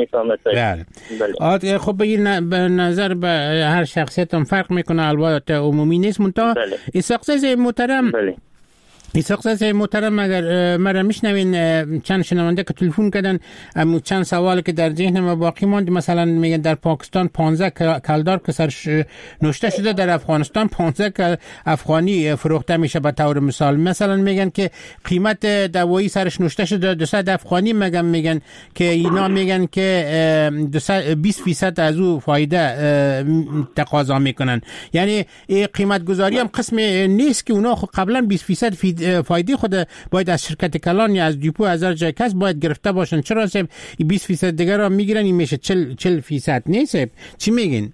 بله. خب به نظر به هر شخصیت هم فرق میکنه، البته عمومی نیست. منتها اساقزای محترم بله. اساقزای محترم اگر مرا میشنوین، چند شنونده که تلفن کردن چند سوال که در ذهن ما باقی ماند. مثلا میگن در پاکستان پانزده کلدار که سرش نوشته شده، در افغانستان پانزده افغانی فروخته میشه به طور مثال. مثلا میگن که قیمت دوایی سرش نوشته شده دویست افغانی، میگن میگن که اینا میگن که بیست فیصد از او فایده تقاضا میکنن. یعنی قیمت گذاری هم قسم نیست که اونا قبلا بیست فیصد فایده خود باید از شرکت کلان یا از دیپو هزار جای کس باید گرفته باشن. چرا سب بیست فیصد دیگر را میگیرن، این میشه چهل فیصد نیست؟ چی میگین؟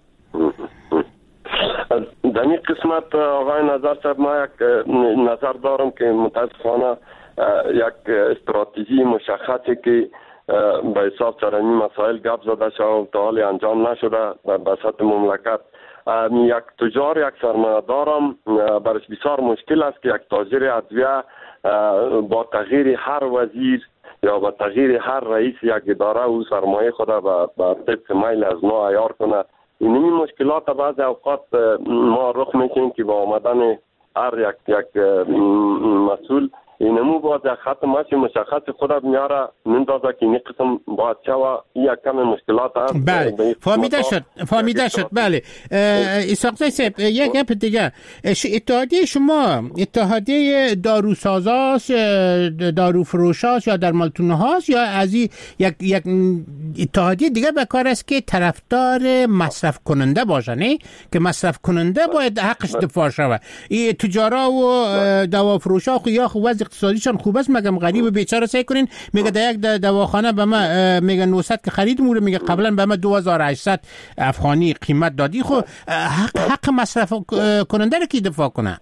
در این قسمت آقای نظر صاحب ما یک نظر دارم که متاسفانه یک استراتژی مشخصی که به حساب سرمی مسائل گپ زده شد و تا حال انجام نشده در سطح مملکت. یک تجار یک سرمایه دارم برش بسیار مشکل است که یک تاجر ادویه با تغییر هر وزیر یا با تغییر هر رئیس یک اداره او سرمایه خود به طبق میل از نو عیار کنه. این مشکلات بعض اوقات ما رخ میکنیم که با آمدن هر یک یک مسئول اینمو باید یک خط ماشی مشخص خود میاره نندازه که این قسم باید چه و یک کم مشکلات هست. بله فهمیده شد فهمیده شد بله. اساقزای صاحب یک گپ دیگه، اتحادیه شما اتحادیه داروسازاست، داروفروشاست یا درمالتونه هاست، یا از یک یک اتحادیه دیگه به کار است که طرفدار مصرف کننده باشه، نه که مصرف کننده باید حقش دفاع شود؟ این تجارا و دوافروشا خو یا خو اقتصادیشان خوب است، مگم غریب بیچاره سعی کنین میگه در یک دواخانه به ما میگه نهصد که خرید موره، میگه قبلا به ما دو هزار و هشتصد افغانی قیمت دادی. خو حق حق مصرف کننده رو کی دفاع کنه؟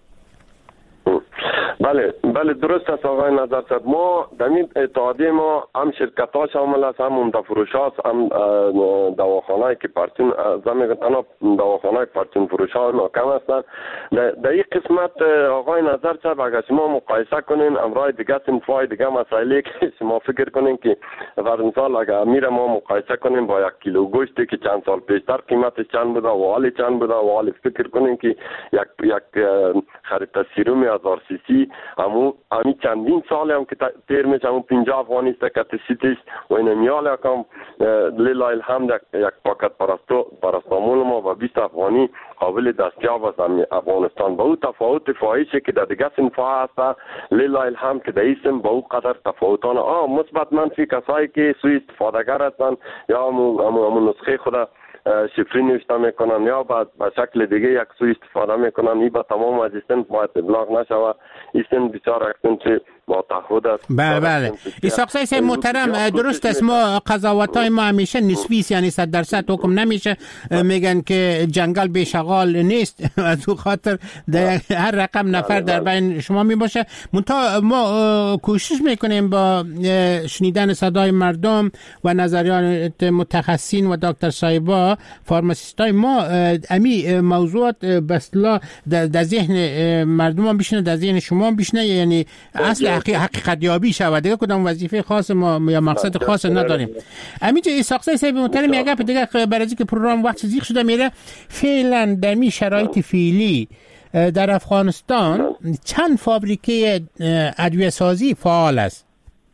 بله بله درست است آقای نظر صاحب. ما در این اتحادیه ما هم شرکت ها شامل است، هم عمده فروش هاست، هم دواخانه که پرچین زمین تنها دواخانه پرچین فروش ها محکم هستند. در این قسمت آقای نظر صاحب اگر شما مقایسه کنین امرای دیگه سنفای دیگه مسائلی که شما فکر کنین که فرض مثال اگر میره ما مقایسه کنیم با یک کیلو گوشتی که چند سال پیشتر قیمتش چند بوده و حالی چند بوده و حالی فکر کنین که یک یک خرید سیروم هزار سی سی همون همی چندین سال هم که تیر میشه همون پنجاه افغانی است که سیتیش و این میال یکم لیلا الحمد یک پاکت پرستو پرستامول ما و بیست افغانی قابل دستیاب است افغانستان. با او تفاوت فاحشی که در دیگه صنف‌ها هست لیلا الحمد که در اسم با او قدر تفاوتانه آه مثبت منفی کسایی که سوی استفادهگر هستند یا همون همون نسخه خود شفری نوشته میکنن یا به شکل دیگه یک سو استفاده میکنن. این به تمام از این باید ابلاغ نشود. این بسیار اکسنت با تعهد است. بله بله. ایساق صاحب محترم، درست است، ما قضاوت‌های ما همیشه نسبی است، یعنی صد درصد حکم نمیشه. میگن که جنگل بیشغال نیست، از اون خاطر هر رقم نفر در بین شما می باشه. منتها ما کوشش میکنیم با شنیدن صدای مردم و نظریات متخصصین و دکتر صاحبا فارماسیستای ما امی موضوعات به اصطلاح در ذهن مردم هم بشینه، در ذهن شما هم بشینه، یعنی اصل حقیقت یابی شود. دیگه کدام وظیفه خاص ما یا مقصد خاص نداریم. همینجا ایساق صاحب محترم یک گپ دیگه برای اینکه پروگرام وقت زیاد شده میره، فعلا در می شرایط فعلی در افغانستان چند فابریکه ادویه سازی فعال است؟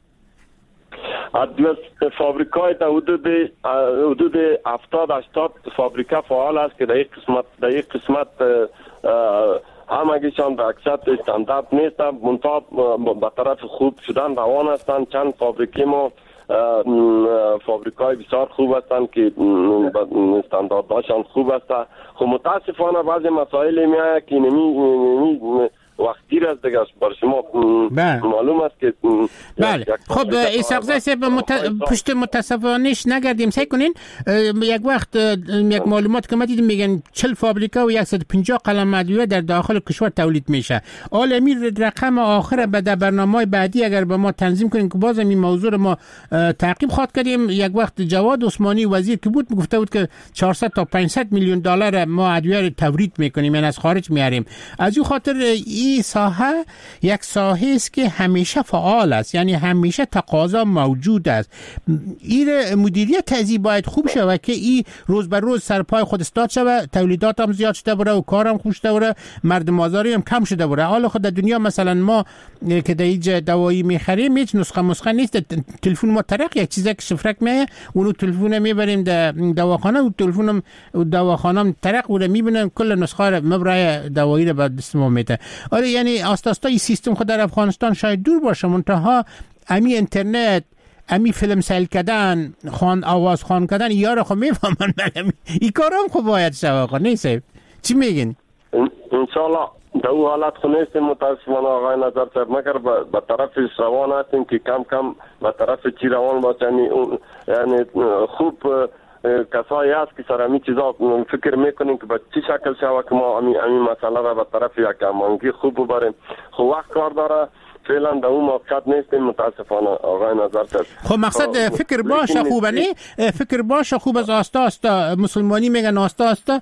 ادویه فابریکای در حدود حدود هفتاد هشتاد فابریکه فعال است که در یک قسمت در یک قسمت همگیشان به اکثر استاندارد نیستند، منتها به طرف خوب شدن روان هستند. چند فابریکه ما فابریکای بسیار خوب هستند که استانداردهاشان خوب است. خب متاسفانه بعضی مسائل میآید که نمی وقتی از دیگه بر شما معلوم است که بله. خب ایساق صاحب مت... پشت متاسفانهش نگردیم، سعی کنین یک وقت یک معلومات که ما دیدیم میگن چهل فابریکه و صد و پنجاه قلم ادویه در داخل کشور تولید میشه. حالا می رقم آخر به در برنامه‌های بعدی اگر به ما تنظیم کنین که باز این موضوع رو ما تعقیب خواهد کردیم. یک وقت جواد عثمانی وزیر که بود گفته بود که چهارصد تا پانصد میلیون دلار ما ادویه رو تولید میکنیم، یعنی از خارج میاریم. از اون خاطر این ساحه یک ساحه است که همیشه فعال است، یعنی همیشه تقاضا موجود است. این مدیریت ازی باید خوب شود که این روز به روز سر پای خود استاد شود، تولیدات هم زیاد شده بره و کارم خوب شده بره، مردم آزاری هم کم شده بره. حالا خود در دنیا مثلا ما که در اینجا دوایی میخریم هیچ نسخه مسخه نیست، تلفن ما طرق یک چیزی که شفرک میه اونو تلفن میبریم در دواخانه و تلفن دواخانه طرق و میبینن کل نسخه رو مبرای دوایی رو به دست ما میده. آره، یعنی آستاستا این سیستم خود در افغانستان شاید دور باشه، منتها امی اینترنت، امی فیلم سیل کردن، خوان آواز خوان کردن یارو خو میفهمن. این کارام خو باید شود. خو نیست چی میگین؟ انشالله در اون حالت خو نیستیم متاسفانه آقای نظر صاحب، مگر به طرف روان هستیم که کم کم به طرف چی روان باشه. یعنی خوب کسایی هست که سر همین چیزا فکر میکنیم که به چی شکل شود که ما همین مسئله را به طرف یک امانگی خوب ببریم. خب وقت کار داره، فعلا در اون موقعیت نیستیم متاسفانه آقای نظر صاحب. خب مقصد فکر باشه خوبه، نه فکر باشه خوب از آستا آستا مسلمانی میگن آستا آستا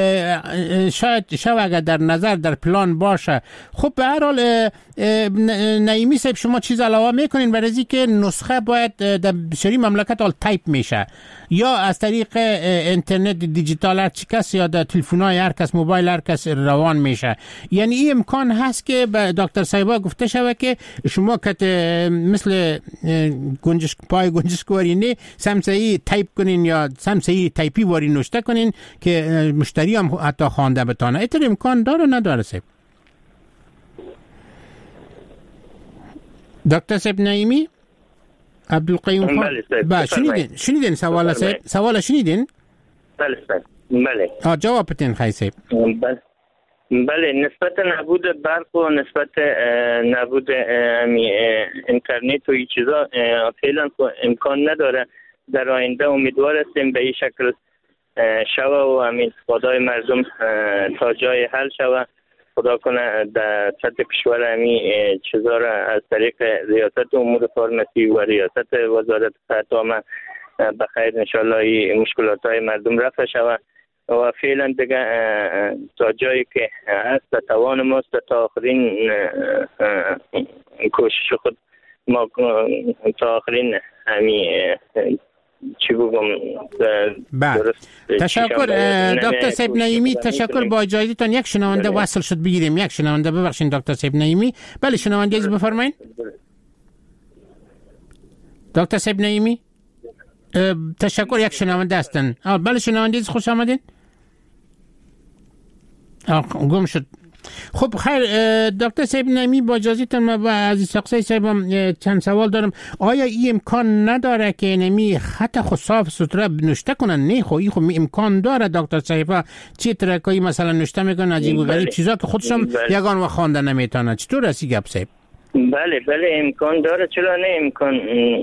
شاید شو اگر در نظر در پلان باشه. خب به هر حال نعیمی صاحب شما چیز علاوه میکنین برای اینکه نسخه باید در بسیاری مملکت آل تایپ میشه یا از طریق اینترنت دیجیتال هر چی کس یا در تلفن‌های هر کس، موبایل هر کس روان میشه. یعنی این امکان هست که به دکتر صاحبا گفته شود که شما که مثل گنجش پای گنجشک وارینه سمسایی تایپ کنین یا سمسایی تایپی واری نوشته کنین که مشتری هم حتی خوانده بتانه. ایتر امکان داره نداره صاحب؟ دکتر صاحب نعیمی عبدالقیوم خان، بله شنیدین شنیدین سوال صاحب؟ سوال شنیدین؟ بله بله. آ جواب بتین خیلی صاحب. بله بله، نسبت نبود برق و نسبت نبود اینترنت و این چیزا فعلا امکان نداره. در آینده امیدوار هستیم به این شکل شوه و همین استفاده مردم تا جای حل شوه. خدا کنه در سطح کشور همین چیزا را از طریق ریاست امور فارمسی و ریاست وزارت صحت عامه بخیر انشالله این مشکلات های مردم رفع شوه و فعلا دیگه تا جایی که هست توان ماست تا آخرین کوشش خود ما تا آخرین همین چی بگم درست. تشکر دکتر صاحب نعیمی، تشکر. با اجازهتون یک شنونده وصل شد بگیریم. یک شنونده، ببخشید دکتر صاحب نعیمی. بله شنونده از بفرمایید. دکتر صاحب نعیمی تشکر. یک شنونده هستن. بله شنونده از خوش آمدین. گم شد خب خیر دکتر صاحب نعیمی، با اجازهتون من با عزیز ساقسی صاحب چند سوال دارم. آیا این امکان نداره که نمی خط خود صاف سوتره نوشته کنن؟ نه خب این خب امکان داره دکتر صاحب، چی ترکایی مثلا نوشته میکنن عجیب و غریب چیزا که خودشم یگان و خوانده نمیتونه. چطور است گپ صاحب؟ بله بله امکان داره، چرا نه امکان.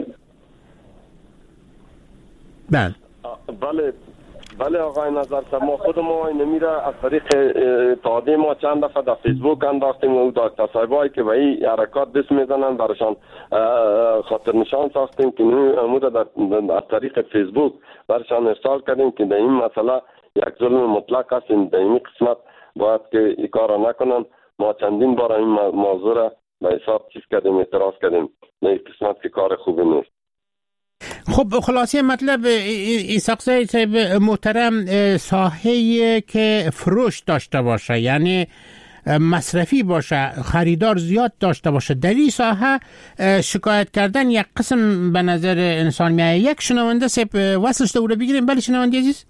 بله بله بله آقای نظر صاحب، ما خود ما اینمی را از طریق تادی ما چند دفعه در فیسبوک انداختیم و دکتر صاحبایی که به این حرکات دست میزنن برشان خاطر نشان ساختیم که امو را از طریق فیسبوک برشان ارسال کردیم که در این مسئله یک ظلم مطلق است. در این قسمت باید که این کار را نکنن. ما چندین بار این موضوع را به حساب چیز کردیم، اعتراض کردیم در این قسمت که کار خوبی نیست. خب خلاصه مطلب ساقسی صاحب محترم، ساحه‌ای که فروش داشته باشه، یعنی مصرفی باشه، خریدار زیاد داشته باشه، در این ساحه شکایت کردن یک قسم به نظر انسان میایه. یک شنونده صاحب وصلش رو بگیریم. بله شنونده عزیز.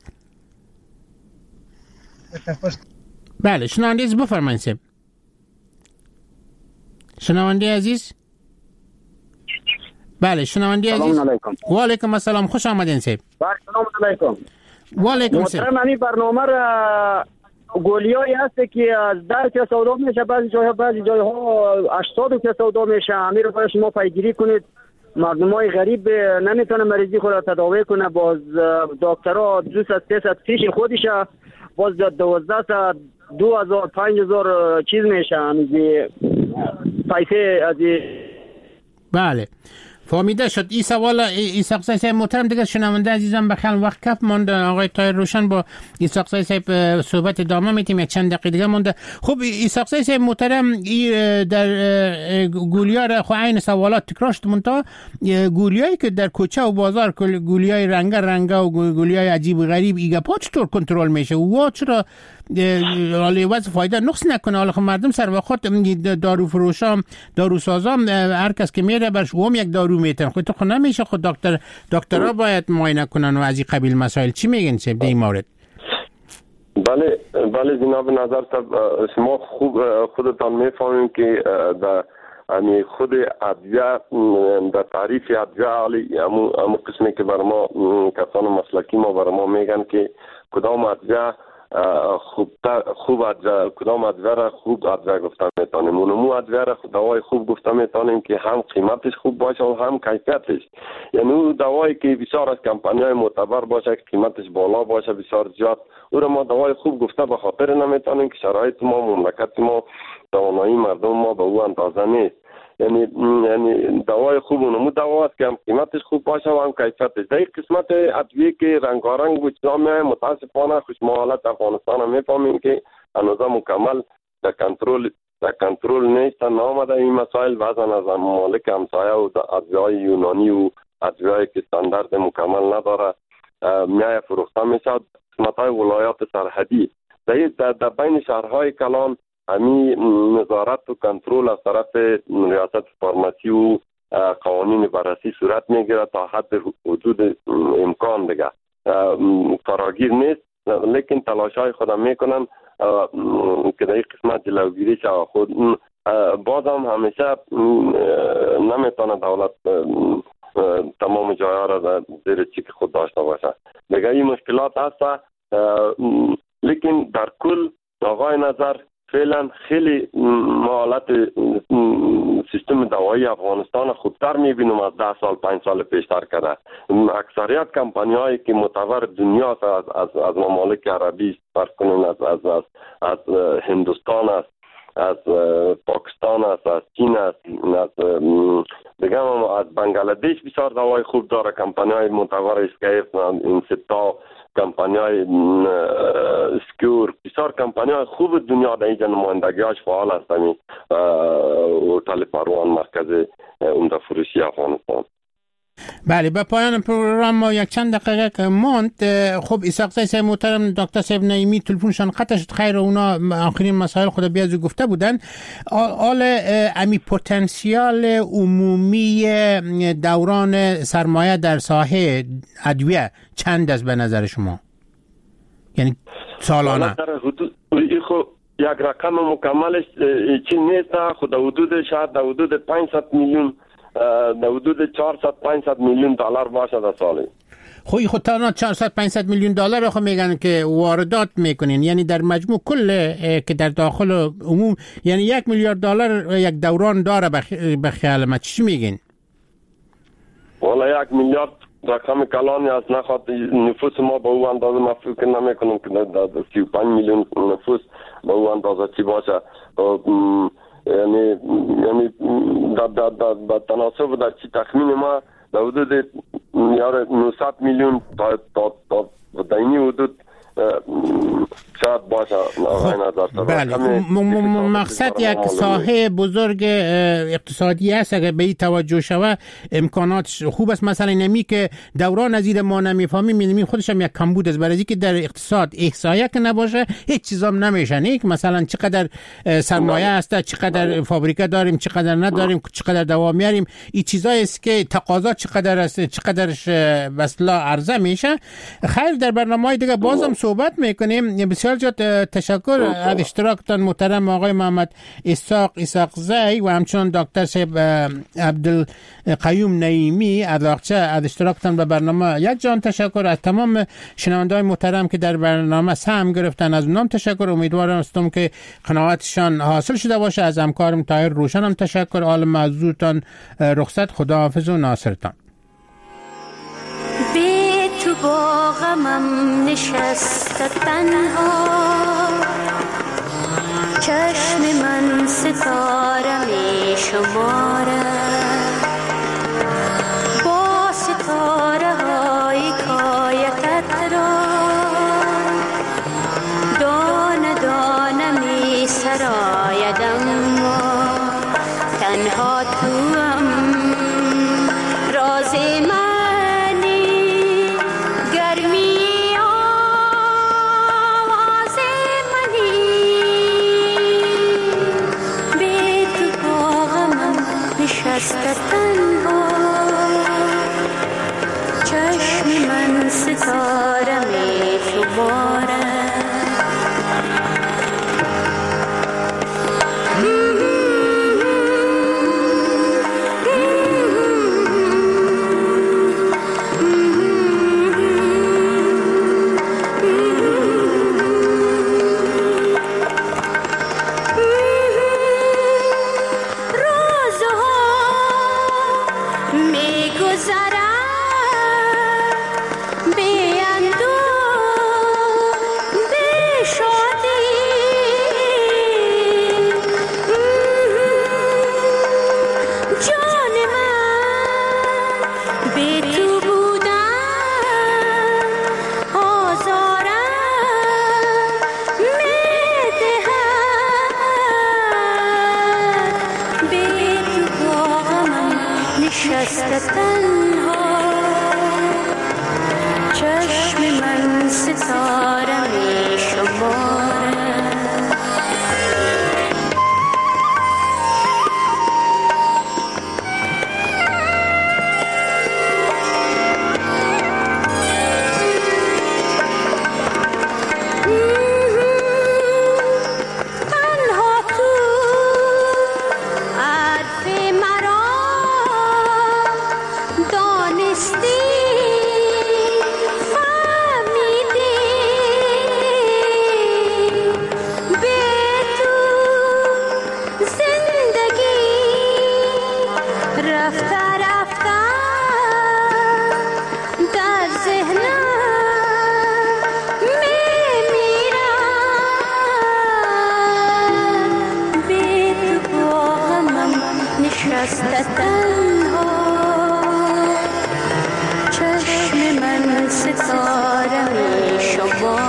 بله شنونده عزیز بفرمایید صاحب. شنونده عزیز. بله شنونده عزیز. سلام علیکم. و علیکم السلام، خوش آمدین صاحب. سلام علیکم. و علیکم السلام. محترم این برنامه را گولیایی هست که از در که سودا میشه، بعضی جایها بعضی جایها هشتاد که سودا میشه. امیر باید شما پیگیری کنید. مردمای غریب نمیتونه مریضی خود را تداوی کنه. باز دکترها دویست سیصد فیش خودشه، باز دوازده صد دو هزار پنج هزار چیز میشه همیزی پیسه از. بله فهمیده شد. این سوال این ساقسی صاحب محترم دیگه شنونده عزیزم بخیل وقت کف مونده. آقای طاهر روشن با این ساقسی صاحب صحبت ادامه میتیم، یک چند دقیقه دیگه مونده. خب این ساقسی صاحب محترم این در گولیار خو عین سوالات تکرار شد، منتها گولیایی که در کوچه و بازار گولیای رنگ رنگ و گولیای عجیب و غریب ایگه پا چطور کنترل میشه و چرا حالا واسه فایده نقص نکنه؟ حالا خب مردم سر وقت دارو فروشام دارو سازام هر کس که میره برش هم یک دارو میتن، خود تو خود نمیشه. خود دکتر دکترها باید معاینه کنن و از این قبیل مسائل. چی میگن صاحب در این مورد؟ بله بله جناب نظر صاحب، شما خوب خودتان میفهمیم که در یعنی خود ادویه در تعریف ادویه عالی همون همون قسمی که بر ما کسان مسلکی ما بر ما میگن که کدام ادویه خوب خوب ادویه کدام ادویه را خوب ادویه گفته میتونیم. اونمو ادویه را دوای خوب گفته میتونیم که هم قیمتش خوب باشه و هم کیفیتش. یعنی اون دوایی که بسیار از کمپانی‌های معتبر باشه که قیمتش بالا باشه بسیار زیاد، او را ما دوای خوب گفته به خاطر نمیتونیم که شرایط ما مملکت ما توانایی مردم ما به او اندازه نیست. یعنی یعنی دوای خوب اونمو دوا است که هم قیمتش خوب باشه و هم کیفیتش. در این قسمت ادویه که رنگارنگ و چیزا میای متاسفانه خوش ما حالت افغانستان هم میفهمیم که هنوز مکمل در کنترل در کنترل نیستن. نامده این مسائل بعضا از ممالک همسایه و ادویه‌های یونانی و ادویه‌ای که استاندارد مکمل نداره میای فروخته میشه. قسمت‌های ولایات سرحدی در در بین شهرهای کلان همین نظارت و کنترل از طرف ریاست فارماسی و قوانین بررسی صورت میگیره تا حد حدود امکان دیگه فراگیر نیست، لیکن تلاشای خودم میکنن که در این قسمت جلوگیری شود. خود بازم همیشه نمیتونه دولت تمام جاها را زیر چیک خود داشته باشه. دیگه این مشکلات هست، لیکن در کل آقای نظر فعلا خیلی حالت سیستم دوایی افغانستان خوبتر میبینم از ده سال پنج سال پیشتر کرده. اکثریت کمپانی هایی که معتبر دنیا است از از از ممالک عربی فرض کنین، از از از از هندوستان است، از پاکستان است، از چین است، از دیگه از بنگلادش بسیار دوای خوب داره. کمپانی های معتبر اسکیف، اینستا، کمپانی های سکور، بسیار کمپانی های خوب دنیا در اینجا نمایندگی‌هاش فعال هستند. هتل پروان مرکز عمده فروشی افغانستان. بله به پایان پروگرام ما یک چند دقیقه که ماند. خب اساقسی صاحب محترم دکتر صاحب نعیمی تلفنشان قطع شد، خیر اونا آخرین مسائل خود بیازو گفته بودن. آل امی پتانسیال عمومی دوران سرمایه در ساحه ادویه چند است به نظر شما؟ یعنی سالانه یک رقم مکملش چی نیست، خود حدود شاید در حدود پانصد میلیون در حدود چهارصد پانصد میلیون دلار باشه در سالی. خوی خود تنها چهارصد پانصد میلیون دلار خو میگن که واردات میکنین، یعنی در مجموع کل که در داخل عموم یعنی یک میلیارد دلار یک دوران داره به خیال ما. چی میگین؟ والا یک میلیارد رقم کلانی است، نخواد نفوس ما به او اندازه ما فکر نمیکنم که در سی و پنج میلیون نفوس به او اندازه چی باشه. یعنی یعنی در در در تناسب در چی تخمین ما در حدود یار نهصد میلیون تا تا تا در این حدود شاید باشه. بله، مقصد یک ساحه بزرگ اقتصادی است. اگر به این توجه شود امکانات خوب است. مثلا نمی که دوران از این ما نمیفهمیم، نمی خودش هم یک کمبود است، برای که در اقتصاد احصایه که نباشه هیچ چیزام نمیشه. نه مثلا چقدر سرمایه است، چقدر فابریکه داریم، چقدر نداریم، چقدر دوام میاریم، این چیزایی است که تقاضا چقدر است، چقدرش وصلا عرضه میشه. خیر، در برنامه‌های دیگه بازم صحبت میکنیم. بسیار زیاد تشکر از اشتراکتان محترم آقای محمد اسحاق اسحاقزی و همچنان دکتر صاحب عبدالقیوم نعیمی علاقچه از اشتراکتان به برنامه. یک جان تشکر از تمام شنونده‌های محترم که در برنامه سهم گرفتن، از اونام تشکر. امیدوارم استم که قناعتشان حاصل شده باشه. از همکارم طاهر روشن هم تشکر. عالم معذورتان رخصت، خداحافظ و ناصرتان. تو با غمم نشسته تنها، چشم من ستاره می شماره، با ستاره های کایتت را دانه دانه می سرایدم، تنها تو هم راز من تنها، چشم من ستاره می شماره. چشم من ستاره می شماره.